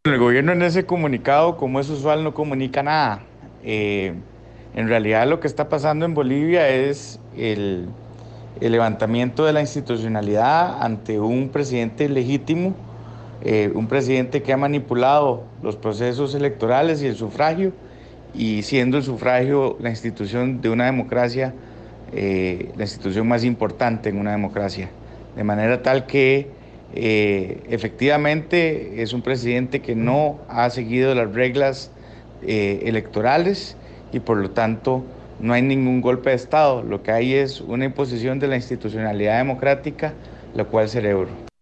El gobierno en ese comunicado, como es usual, no comunica nada. Eh, en realidad lo que está pasando en Bolivia es el levantamiento de la institucionalidad ante un presidente legítimo, un presidente que ha manipulado los procesos electorales y el sufragio, y siendo el sufragio la institución de una democracia, la institución más importante en una democracia. De manera tal que efectivamente es un presidente que no ha seguido las reglas electorales y por lo tanto no hay ningún golpe de Estado. Lo que hay es una imposición de la institucionalidad democrática, la cual celebro.